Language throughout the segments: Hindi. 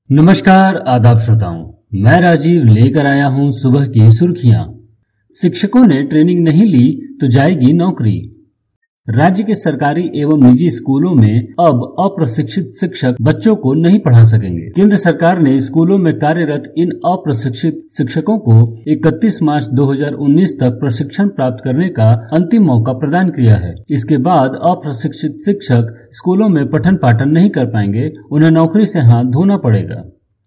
नमस्कार आदाब श्रोताओं, मैं राजीव लेकर आया हूं सुबह की सुर्खियां। शिक्षकों ने ट्रेनिंग नहीं ली तो जाएगी नौकरी। राज्य के सरकारी एवं निजी स्कूलों में अब अप्रशिक्षित शिक्षक बच्चों को नहीं पढ़ा सकेंगे। केंद्र सरकार ने स्कूलों में कार्यरत इन अप्रशिक्षित शिक्षकों को 31 मार्च 2019 तक प्रशिक्षण प्राप्त करने का अंतिम मौका प्रदान किया है। इसके बाद अप्रशिक्षित शिक्षक स्कूलों में पठन पाठन नहीं कर पाएंगे, उन्हें नौकरी से हाथ धोना पड़ेगा।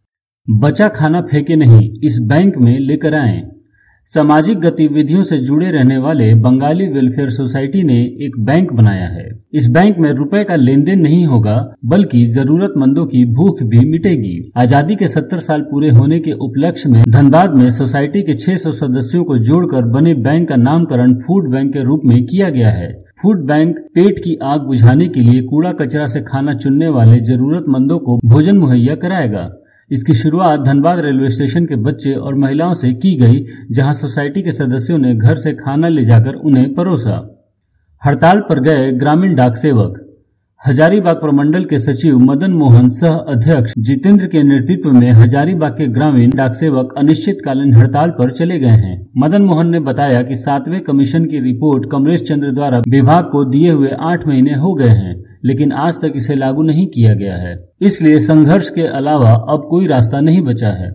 बचा खाना फेंके नहीं, इस बैंक में लेकर आएं। सामाजिक गतिविधियों से जुड़े रहने वाले बंगाली वेलफेयर सोसाइटी ने एक बैंक बनाया है। इस बैंक में रुपए का लेन देन नहीं होगा, बल्कि जरूरतमंदों की भूख भी मिटेगी। आजादी के 70 साल पूरे होने के उपलक्ष्य में धनबाद में सोसाइटी के 600 सदस्यों को जोड़कर बने बैंक का नामकरण फूड बैंक के रूप में किया गया है। फूड बैंक पेट की आग बुझाने के लिए कूड़ा कचरा से खाना चुनने वाले जरूरतमंदों को भोजन मुहैया कराएगा। इसकी शुरुआत धनबाद रेलवे स्टेशन के बच्चे और महिलाओं से की गई, जहां सोसाइटी के सदस्यों ने घर से खाना ले जाकर उन्हें परोसा। हड़ताल पर गए ग्रामीण डाक सेवक। हजारीबाग प्रमंडल के सचिव मदन मोहन सह अध्यक्ष जितेंद्र के नेतृत्व में हजारीबाग के ग्रामीण डाक सेवक अनिश्चितकालीन हड़ताल पर चले गए हैं। मदन मोहन ने बताया कि 7वें कमीशन की रिपोर्ट कमलेश चंद्र द्वारा विभाग को दिए हुए 8 महीने हो गए हैं, लेकिन आज तक इसे लागू नहीं किया गया है। इसलिए संघर्ष के अलावा अब कोई रास्ता नहीं बचा है।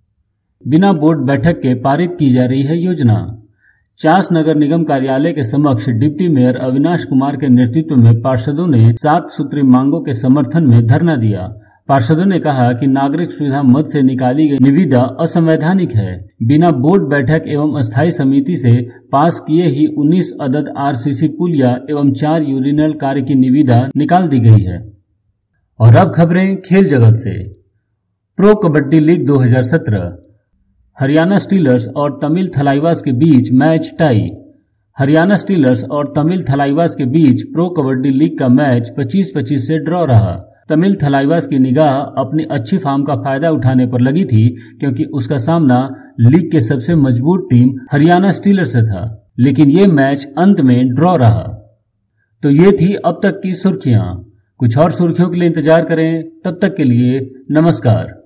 बिना बोर्ड बैठक के पारित की जा रही है योजना। चास नगर निगम कार्यालय के समक्ष डिप्टी मेयर अविनाश कुमार के नेतृत्व में पार्षदों ने 7 सूत्री मांगों के समर्थन में धरना दिया। पार्षदों ने कहा कि नागरिक सुविधा मद से निकाली गई निविदा असंवैधानिक है। बिना बोर्ड बैठक एवं अस्थायी समिति से पास किए ही 19 अदद आरसीसी पुलिया एवं 4 यूरिनल कार्य की निविदा निकाल दी गई है। और अब खबरें खेल जगत से। Pro kabaddi league 2017, Haryana Steelers और तमिल थलाइवास के बीच मैच टाई। हरियाणा स्टीलर्स और तमिल थलाइवास के बीच प्रो कबड्डी लीग का मैच 25-25 से ड्रॉ रहा। तमिल थलाइवास की निगाह अपनी अच्छी फॉर्म का फायदा उठाने पर लगी थी, क्योंकि उसका सामना लीग के सबसे मजबूत टीम हरियाणा स्टीलर्स से था, लेकिन ये मैच अंत में ड्रॉ रहा। तो ये थी अब तक की सुर्खियां। कुछ और सुर्खियों के लिए इंतजार करें। तब तक के लिए नमस्कार।